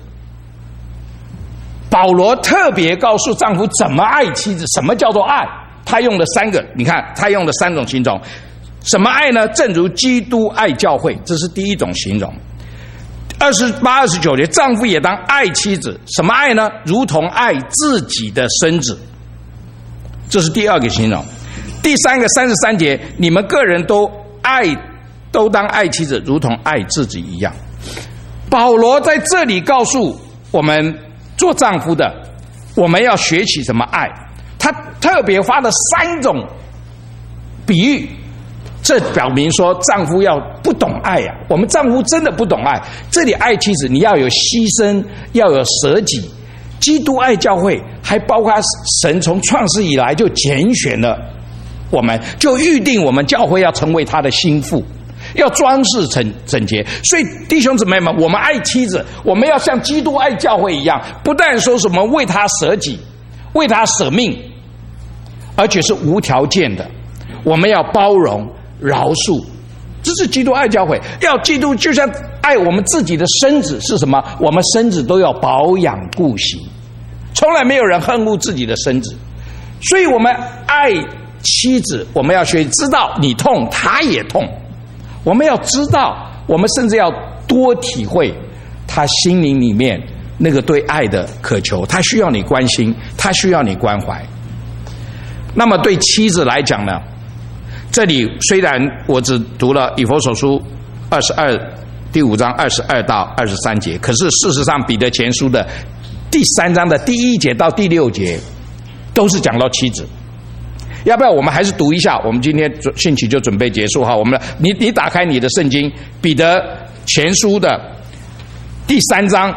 保罗特别告诉丈夫怎么爱妻子，什么叫做爱，他用了三个，你看他用了三种形容。什么爱呢？正如基督爱教会，这是第一种形容。二十八、二十九节，丈夫也当爱妻子。什么爱呢？如同爱自己的身子，这是第二个形容。第三个三十三节，你们个人都爱，都当爱妻子，如同爱自己一样。保罗在这里告诉我们做丈夫的，我们要学习什么爱。他特别发了三种比喻，这表明说丈夫要不懂爱呀、啊。我们丈夫真的不懂爱。这里爱妻子，你要有牺牲，要有舍己。基督爱教会，还包括神从创世以来就拣选了我们，就预定我们教会要成为他的心腹，要装饰整整洁。所以弟兄姊妹们，我们爱妻子，我们要像基督爱教会一样，不但说什么为他舍己，为他舍命，而且是无条件的。我们要包容饶恕， 这是基督爱教会。要基督就像爱我们自己的身子是什么？我们身子都要保养顾惜，从来没有人恨恶自己的身子。所以我们爱妻子，我们要学知道你痛他也痛，我们要知道，我们甚至要多体会他心灵里面那个对爱的渴求，他需要你关心，他需要你关怀。那么对妻子来讲呢，这里虽然我只读了以弗所书二十二第五章二十二到二十三节，可是事实上彼得前书的第三章的第一节到第六节都是讲到妻子。要不要我们还是读一下？我们今天信息就准备结束哈。我们你你打开你的圣经，彼得前书的第三章，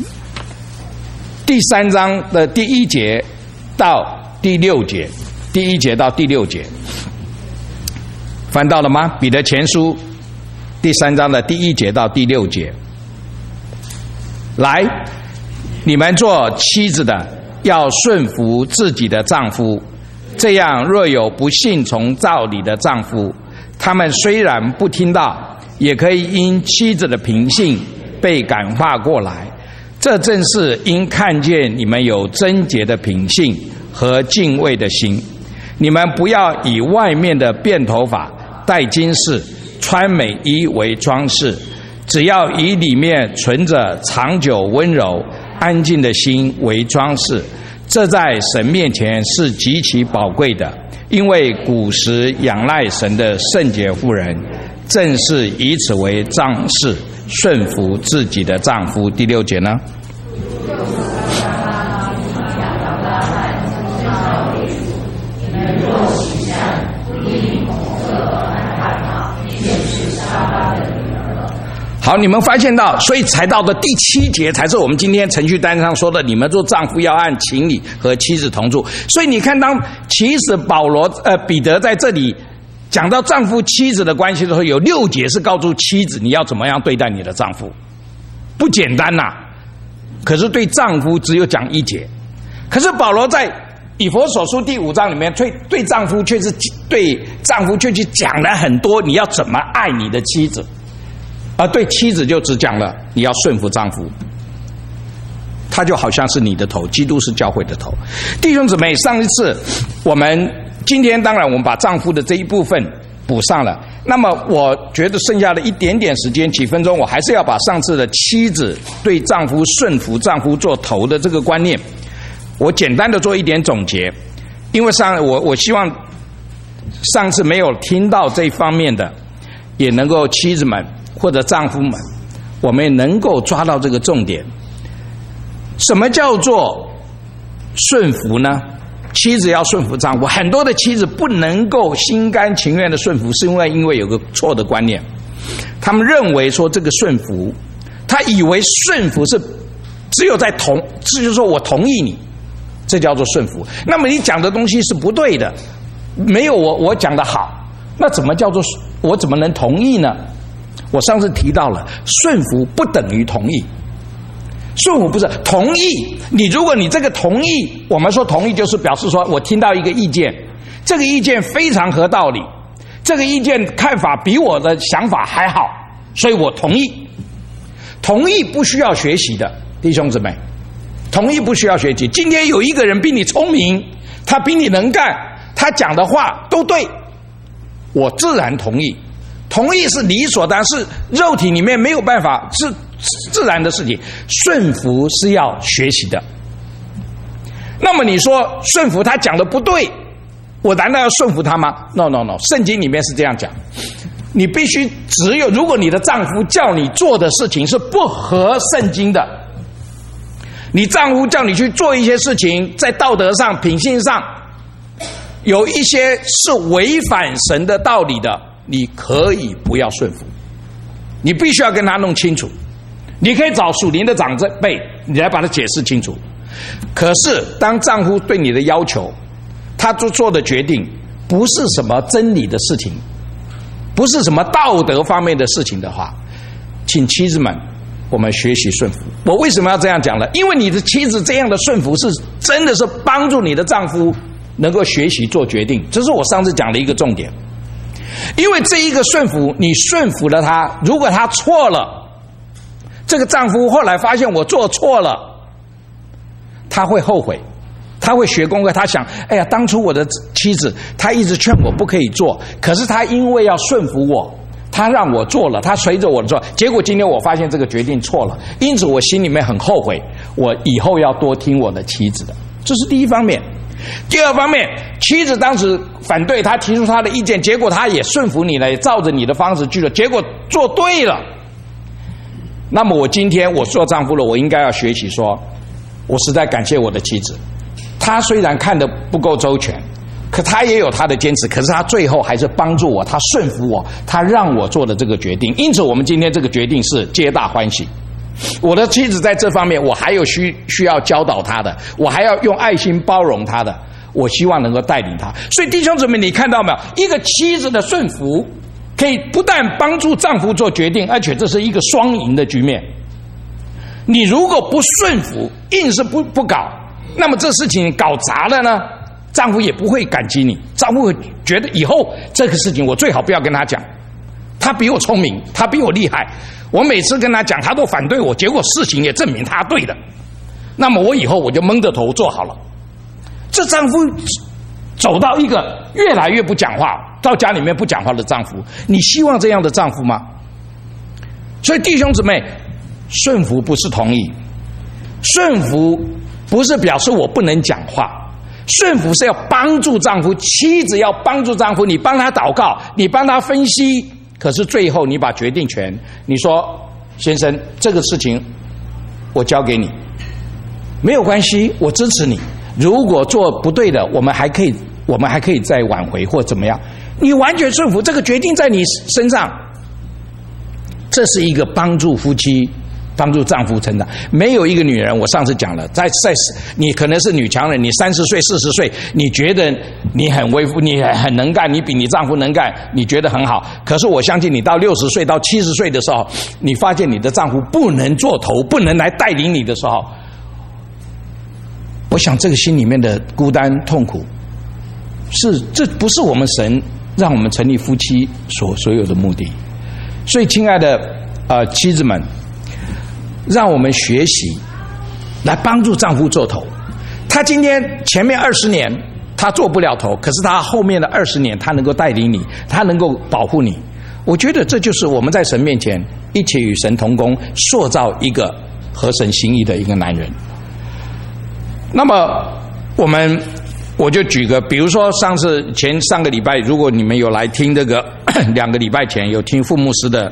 第三章的第一节到第六节，第一节到第六节，翻到了吗？彼得前书第三章的第一节到第六节。来，你们做妻子的要顺服自己的丈夫。这样，若有不信从道理的丈夫，他们虽然不听道，也可以因妻子的品性被感化过来。这正是因看见你们有贞洁的品性和敬畏的心。你们不要以外面的辫头发、戴金饰、穿美衣为装饰，只要以里面存着长久温柔、安静的心为装饰。这在神面前是极其宝贵的，因为古时仰赖神的圣洁妇人，正是以此为仗势，顺服自己的丈夫。第六节呢？好，你们发现到，所以才到的第七节才是我们今天程序单上说的，你们做丈夫要按情理和妻子同住。所以你看，当其实保罗呃彼得在这里讲到丈夫妻子的关系的时候，有六节是告诉妻子你要怎么样对待你的丈夫，不简单呐、啊。可是对丈夫只有讲一节，可是保罗在以弗所书第五章里面对对丈夫却是对丈夫却去讲了很多，你要怎么爱你的妻子。而对妻子就只讲了你要顺服丈夫，他就好像是你的头，基督是教会的头。弟兄姊妹，上一次我们今天当然我们把丈夫的这一部分补上了，那么我觉得剩下的一点点时间几分钟，我还是要把上次的妻子对丈夫顺服丈夫做头的这个观念，我简单的做一点总结。因为上我我希望上次没有听到这方面的，也能够妻子们或者丈夫们，我们也能够抓到这个重点。什么叫做顺服呢？妻子要顺服丈夫，很多的妻子不能够心甘情愿的顺服，是因为因为有个错的观念，他们认为说这个顺服，他以为顺服是只有在同，这就是说我同意你，这叫做顺服。那么你讲的东西是不对的，没有我我讲的好，那怎么叫做我怎么能同意呢？我上次提到了，顺服不等于同意，顺服不是同意。你如果你这个同意，我们说同意就是表示说我听到一个意见，这个意见非常合道理，这个意见看法比我的想法还好，所以我同意。同意不需要学习的，弟兄姊妹，同意不需要学习。今天有一个人比你聪明，他比你能干，他讲的话都对，我自然同意。同意是理所当然，是肉体里面没有办法，是自然的事情。顺服是要学习的。那么你说顺服他讲的不对，我难道要顺服他吗？ No No No， 圣经里面是这样讲，你必须只有如果你的丈夫叫你做的事情是不合圣经的，你丈夫叫你去做一些事情，在道德上品性上有一些是违反神的道理的，你可以不要顺服，你必须要跟他弄清楚。你可以找属灵的长辈，你来把它解释清楚。可是当丈夫对你的要求，他做做的决定不是什么真理的事情，不是什么道德方面的事情的话，请妻子们我们学习顺服。我为什么要这样讲呢？因为你的妻子这样的顺服是真的是帮助你的丈夫能够学习做决定，这是我上次讲的一个重点。 因为这一个顺服，你顺服了他，如果他错了，这个丈夫后来发现我做错了，他会后悔，他会学功课，他想，哎呀，当初我的妻子她一直劝我不可以做，可是她因为要顺服我，她让我做了，她随着我做，结果今天我发现这个决定错了，因此我心里面很后悔，我以后要多听我的妻子的。这是第一方面。第二方面，妻子当时反对，他提出他的意见，结果他也顺服你了，也照着你的方式去了，结果做对了。那么我今天我做丈夫了，我应该要学习说，我实在感谢我的妻子，她虽然看得不够周全，可她也有她的坚持，可是她最后还是帮助我，她顺服我，她让我做的这个决定，因此我们今天这个决定是皆大欢喜。我的妻子在这方面我还有需需要教导她的，我还要用爱心包容她的，我希望能够带领她。所以弟兄姊妹，你看到没有，一个妻子的顺服可以不但帮助丈夫做决定，而且这是一个双赢的局面。你如果不顺服，硬是不不搞，那么这事情搞砸了呢，丈夫也不会感激你，丈夫会觉得以后这个事情我最好不要跟他讲，他比我聪明，他比我厉害，我每次跟他讲他都反对我，结果事情也证明他对的，那么我以后我就蒙着头做好了。这丈夫走到一个越来越不讲话，到家里面不讲话的丈夫，你希望这样的丈夫吗？所以弟兄姊妹，顺服不是同意，顺服不是表示我不能讲话，顺服是要帮助丈夫，妻子要帮助丈夫，你帮他祷告，你帮他分析，可是最后你把决定权，你说先生这个事情我交给你，没有关系，我支持你，如果做不对的，我们还可以我们还可以再挽回或怎么样，你完全顺服，这个决定在你身上，这是一个帮助夫妻帮助丈夫成长。没有一个女人，我上次讲了，在在你可能是女强人，你三十岁四十岁，你觉得你很威服，你很能干，你比你丈夫能干，你觉得很好，可是我相信你到六十岁到七十岁的时候，你发现你的丈夫不能做头，不能来带领你的时候，我想这个心里面的孤单痛苦，是这不是我们神让我们成立夫妻所所有的目的。所以亲爱的呃妻子们，让我们学习来帮助丈夫做头。他今天前面二十年他做不了头，可是他后面的二十年他能够带领你，他能够保护你。我觉得这就是我们在神面前一起与神同工，塑造一个合神心意的一个男人。那么我们我就举个，比如说上次前上个礼拜，如果你们有来听这个两个礼拜前有听傅牧师的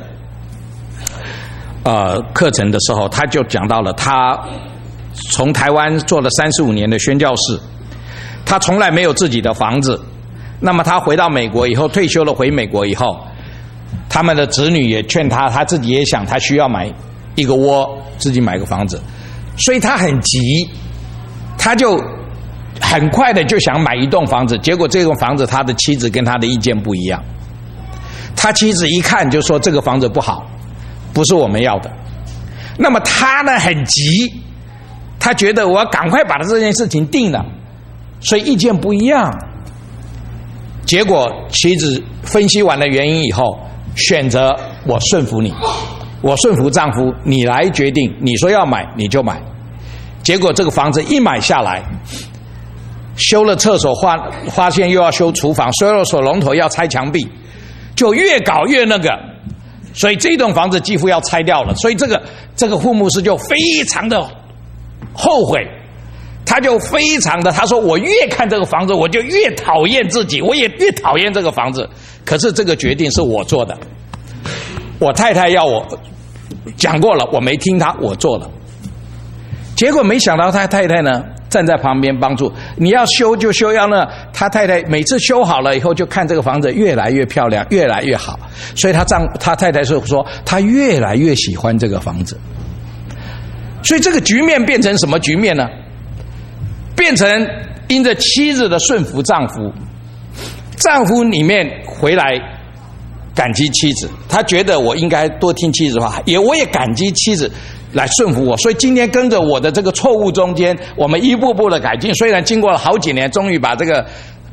呃课程的时候，他就讲到了他从台湾做了三十五年的宣教士，他从来没有自己的房子。那么他回到美国以后，退休了回美国以后，他们的子女也劝他，他自己也想他需要买一个窝，自己买个房子，所以他很急，他就很快的就想买一栋房子，结果这栋房子他的妻子跟他的意见不一样，他妻子一看就说这个房子不好，不是我们要的。那么他呢很急，他觉得我要赶快把这件事情定了，所以意见不一样。结果妻子分析完了原因以后，选择我顺服你，我顺服丈夫，你来决定，你说要买你就买。结果这个房子一买下来，修了厕所，发发现又要修厨房，修了水龙头要拆墙壁，就越搞越那个，所以这栋房子几乎要拆掉了。所以这个这个傅牧师就非常的后悔，他就非常的他说我越看这个房子我就越讨厌自己，我也越讨厌这个房子，可是这个决定是我做的，我太太要我讲过了，我没听他，我做了。结果没想到他太太呢站在旁边帮助，你要修就修，要呢他太太每次修好了以后就看这个房子越来越漂亮，越来越好，所以他丈他太太是说他越来越喜欢这个房子。所以这个局面变成什么局面呢？变成因着妻子的顺服丈夫，丈夫里面回来感激妻子，他觉得我应该多听妻子话，也我也感激妻子来顺服我，所以今天跟着我的这个错误中间，我们一步步的改进。虽然经过了好几年，终于把这个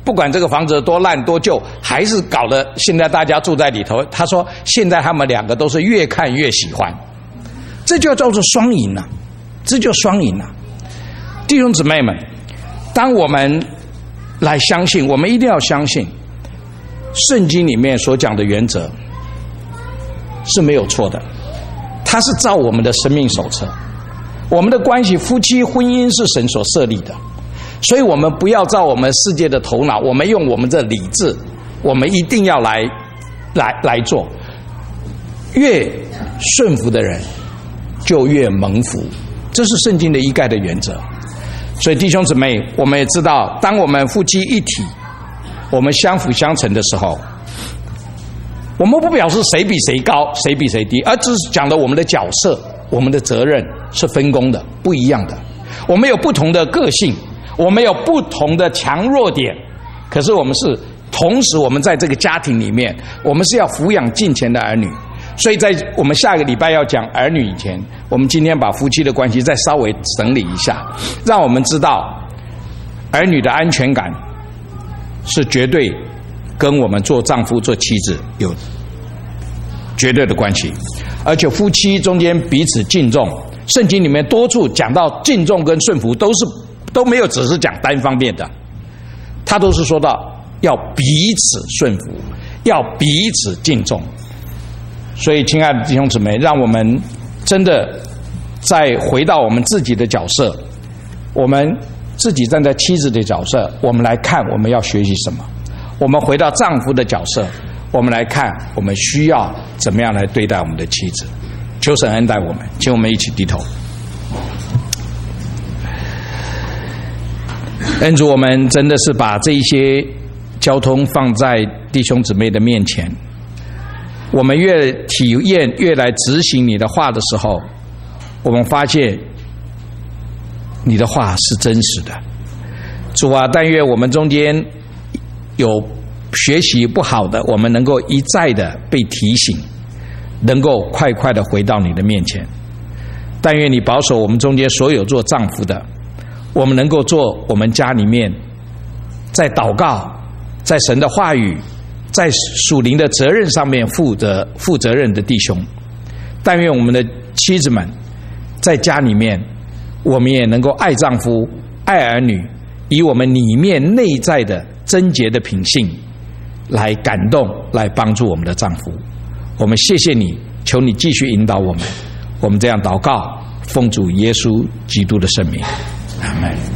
不管这个房子多烂多旧，还是搞得现在大家住在里头。他说现在他们两个都是越看越喜欢，这就叫做双赢啊，这就双赢啊。弟兄姊妹们，当我们来相信，我们一定要相信圣经里面所讲的原则是没有错的，它是照我们的生命手册。我们的关系，夫妻婚姻是神所设立的，所以我们不要照我们世界的头脑，我们用我们的理智，我们一定要来来来做。越顺服的人就越蒙福，这是圣经的一概的原则。所以弟兄姊妹，我们也知道，当我们夫妻一体，我们相辅相成的时候，我们不表示谁比谁高谁比谁低，而只是讲了我们的角色，我们的责任是分工的，不一样的。我们有不同的个性，我们有不同的强弱点，可是我们是同时，我们在这个家庭里面，我们是要抚养敬虔的儿女。所以在我们下个礼拜要讲儿女以前，我们今天把夫妻的关系再稍微整理一下，让我们知道儿女的安全感是绝对跟我们做丈夫做妻子有绝对的关系，而且夫妻中间彼此敬重，圣经里面多处讲到敬重跟顺服，都是都没有只是讲单方面的，他都是说到要彼此顺服，要彼此敬重。所以亲爱的弟兄姊妹，让我们真的再回到我们自己的角色，我们自己站在妻子的角色，我们来看我们要学习什么；我们回到丈夫的角色，我们来看我们需要怎么样来对待我们的妻子。求神恩待我们，请我们一起低头。恩主，我们真的是把这一些交通放在弟兄姊妹的面前，我们越体验越来执行你的话的时候，我们发现你的话是真实的。主啊，但愿我们中间有学习不好的，我们能够一再的被提醒，能够快快的回到你的面前。但愿你保守我们中间所有做丈夫的，我们能够做我们家里面在祷告，在神的话语，在属灵的责任上面负责负责任的弟兄。但愿我们的妻子们在家里面，我们也能够爱丈夫爱儿女，以我们里面内在的贞洁的品性来感动，来帮助我们的丈夫。我们谢谢你，求你继续引导我们。我们这样祷告，奉主耶稣基督的圣名，阿们。